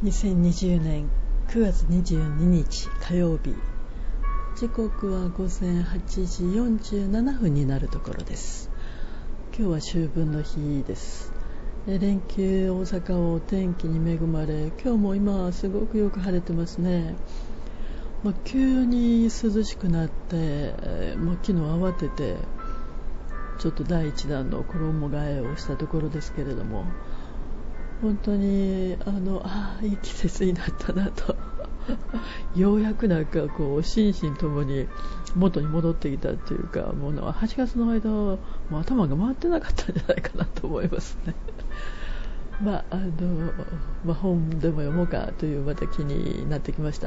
2020年9月22日火曜日、時刻は午前8時47分になるところです。今日は秋分の日です。連休大阪はお天気に恵まれ、今日も今はすごくよく晴れてますね。急に涼しくなって、昨日慌ててちょっと第一弾の衣替えをしたところですけれども、本当にいい季節になったなとようやく心身ともに元に戻ってきたというか、もう8月の間もう頭が回ってなかったんじゃないかなと思いますね。本でも読もうかというまた気になってきました。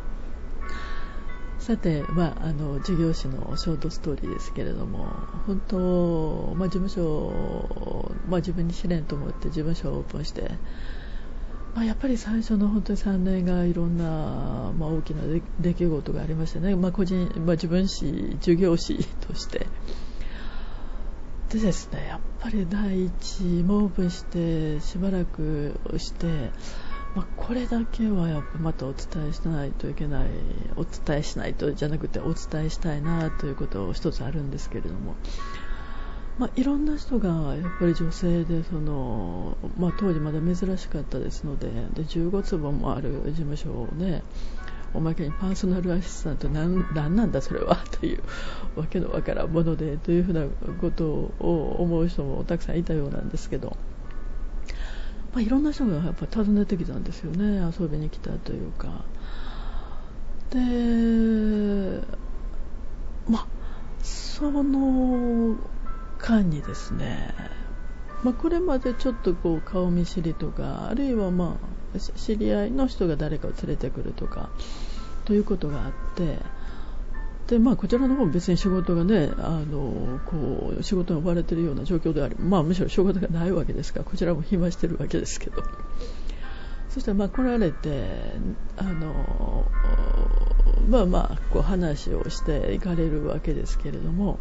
さて、事業誌のショートストーリーですけれども、本当、事務所、自分に試練と思って事務所をオープンして、やっぱり最初の本当に3年がいろんな、大きな出来事がありましたね。自分誌、事業誌としてでですね、やっぱり第一もオープンしてしばらくして、これだけはやっぱまたお伝えしないといけない、お伝えしないとじゃなくてお伝えしたいなということを一つあるんですけれども、いろんな人がやっぱり女性で当時まだ珍しかったですので、15坪もある事務所をね、おまけにパーソナルアシスタント何なんだそれはというわけのわからんものでというふうなことを思う人もたくさんいたようなんですけど、いろんな人がやっぱ訪ねてきたんですよね。遊びに来たというかで、その間にですね、これまでちょっと顔見知りとか、あるいは知り合いの人が誰かを連れてくるとかということがあって、でこちらの方も別に仕事がね、仕事に追われているような状況であり、むしろ仕事がないわけですから、こちらも暇してるわけですけど、そしたら来られて話をして行かれるわけですけれども、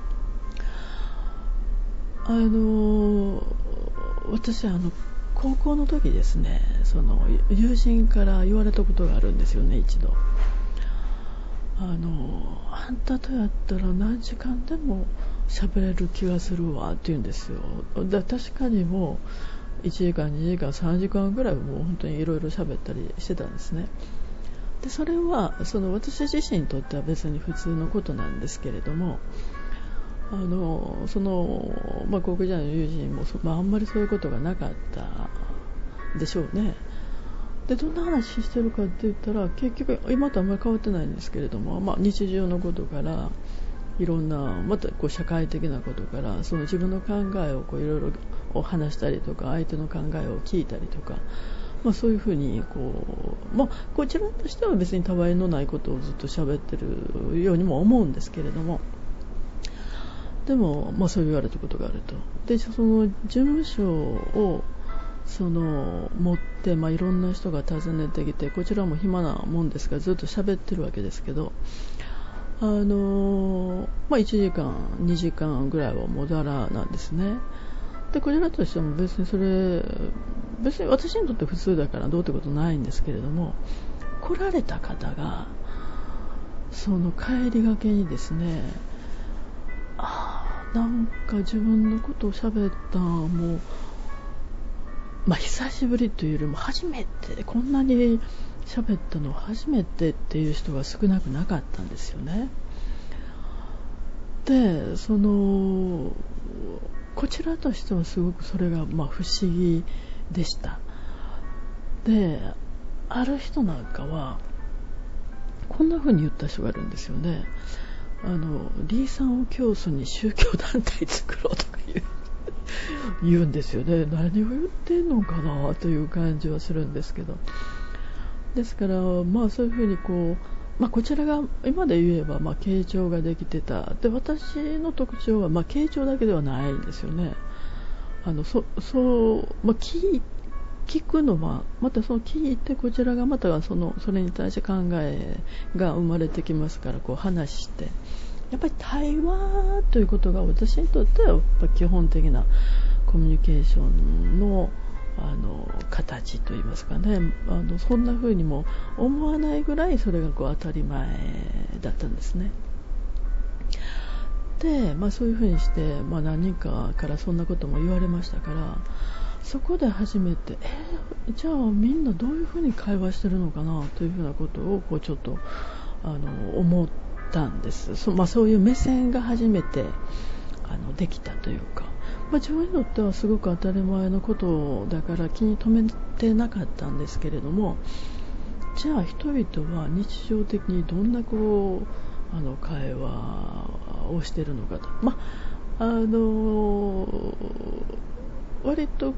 私高校の時ですね、その友人から言われたことがあるんですよね。一度あんたとやったら何時間でも喋れる気がするわって言うんですよ。確かにもう1時間2時間3時間ぐらいもう本当にいろいろ喋ったりしてたんですね。でそれは私自身にとっては別に普通のことなんですけれども、高校時代の友人もあんまりそういうことがなかったでしょうね。でどんな話してるかって言ったら、結局今とあんまり変わってないんですけれども、日常のことからいろんなまた社会的なことから、その自分の考えをいろいろ話したりとか、相手の考えを聞いたりとか、そういうふうにこちらとしては別にたわいのないことをずっと喋ってるようにも思うんですけれども、でもそう言われたことがあると。でその事務所を持って、いろんな人が訪ねてきて、こちらも暇なもんですからずっと喋ってるわけですけど、1時間2時間ぐらいはもうだらなんですね。でこちらとしても別に私にとって普通だからどうってことないんですけれども、来られた方がその帰りがけにですね、なんか自分のことを喋ったもう久しぶりというよりも初めて、こんなに喋ったの初めてっていう人が少なくなかったんですよね。でこちらとしてはすごくそれが不思議でした。である人なんかはこんな風に言った人がいるんですよね。リーさんを教祖に宗教団体作ろうとか言うんですよね。何を言ってんのかなという感じはするんですけど、ですからそういうふうにこちらが今で言えば傾聴ができてた。で私の特徴は傾聴だけではないんですよね。聞くのはまた聞いて、こちらがまたそれに対して考えが生まれてきますから、話して、やっぱり対話ということが私にとってはやっぱ基本的なコミュニケーションの形といいますかね、そんな風にも思わないぐらいそれが当たり前だったんですね。で、そういう風にして、何人かからそんなことも言われましたから、そこで初めてじゃあみんなどういう風に会話してるのかなという風なことをちょっと思ったんです。そういう目線が初めてできたというか、自分にとってはすごく当たり前のことだから気に留めてなかったんですけれども、じゃあ人々は日常的にどんな会話をしているのかと、割と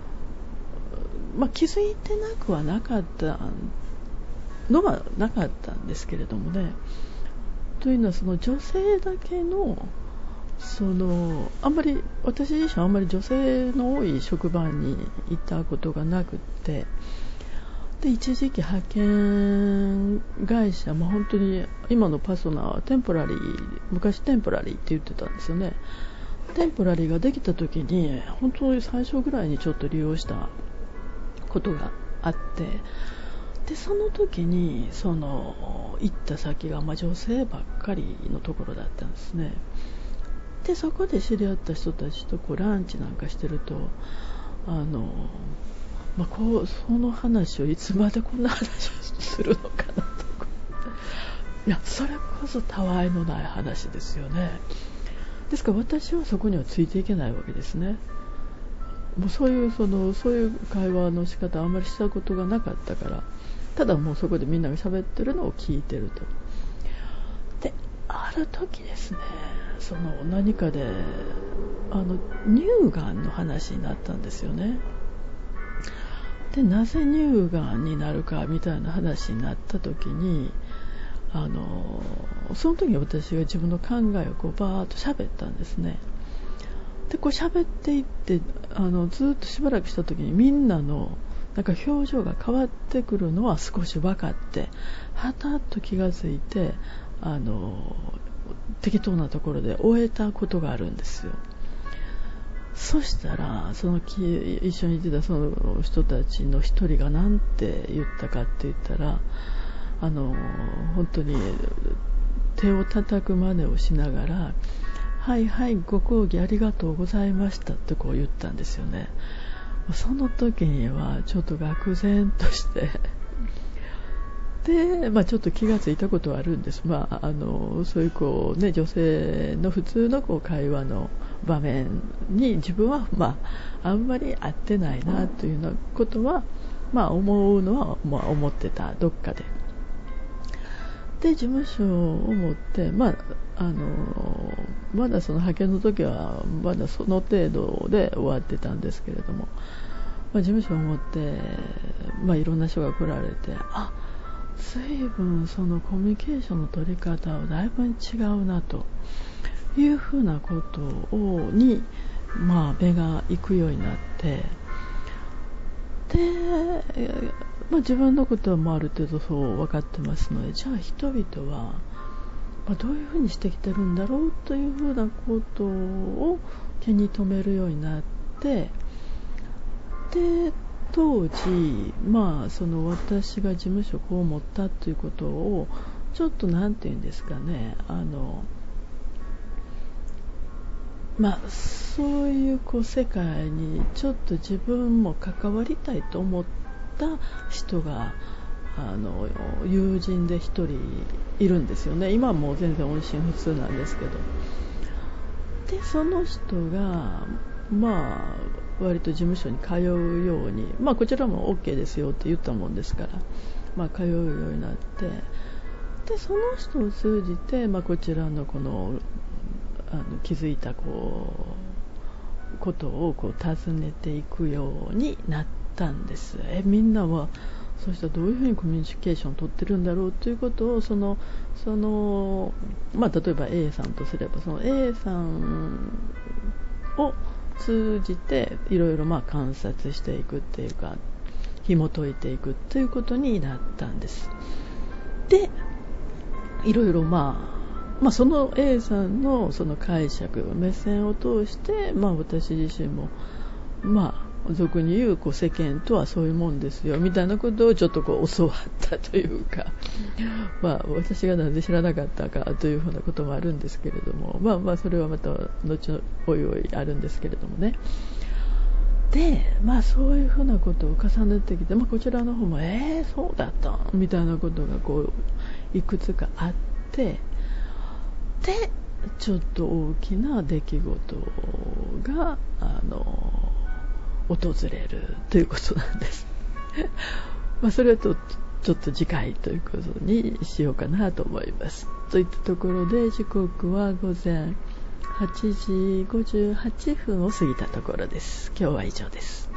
気づいてなくはなかったのはなかったんですけれどもね。というのはその女性だけのあんまり私自身はあんまり女性の多い職場にいたことがなくって、で一時期派遣会社、本当に今のパソナはテンポラリー、昔テンポラリーって言ってたんですよね。テンポラリーができた時に本当に最初ぐらいにちょっと利用したことがあって、でその時に行った先が女性ばっかりのところだったんですね。でそこで知り合った人たちとランチなんかしてるとその話をいつまでこんな話をするのかなと、いやそれこそたわいのない話ですよね。ですから私はそこにはついていけないわけですね。もうそういう会話の仕方あんまりしたことがなかったから、ただもうそこでみんなが喋ってるのを聞いてると。である時ですね、何かで乳がんの話になったんですよね。でなぜ乳がんになるかみたいな話になった時にその時私が自分の考えをバーッと喋ったんですね。で喋っていってずっとしばらくした時にみんなの表情が変わってくるのは少し分かって、はたっと気がついて適当なところで終えたことがあるんですよ。そしたら一緒にいてたその人たちの一人が何て言ったかって言ったら、本当に手を叩く真似をしながら、はいはいご講義ありがとうございましたって言ったんですよね。その時にはちょっと愕然としてで、ちょっと気がついたことはあるんです。そういう女性の普通の会話の場面に自分はあんまり合ってないなというようなことは思うのは思ってた、どっかで。で事務所を持ってまだその派遣の時はまだその程度で終わってたんですけれども、事務所を持っていろんな人が来られて、随分コミュニケーションの取り方はだいぶ違うなというふうなことに目が行くようになって、で自分のことはある程度そう分かってますので、じゃあ人々はどういうふうにしてきてるんだろうというふうなことを気に留めるようになって、で当時私が事務所を持ったということをちょっとなんていうんですかね、そういう世界にちょっと自分も関わりたいと思った人が友人で一人いるんですよね。今はもう全然音信不通なんですけど、でその人が割と事務所に通うように、こちらも OK ですよって言ったもんですから、通うようになって、でその人を通じて、こちらの気づいたことを尋ねていくようになったんです。みんなはそうしたらどういうふうにコミュニケーションを取ってるんだろうということを例えば A さんとすればその A さんを通じていろいろ観察していくっていうか紐解いていくということになったんです。でいろいろその A さんのその解釈目線を通して、私自身も俗に言う世間とはそういうもんですよみたいなことをちょっと教わったというか、私がなぜ知らなかったかというふうなこともあるんですけれども、それはまた後のおいおいあるんですけれどもね。で、そういうふうなことを重ねてきて、こちらの方もそうだったみたいなことがいくつかあって、でちょっと大きな出来事が訪れるということなんですそれはちょっと次回ということにしようかなと思います。といったところで、時刻は午前8時58分を過ぎたところです。今日は以上です。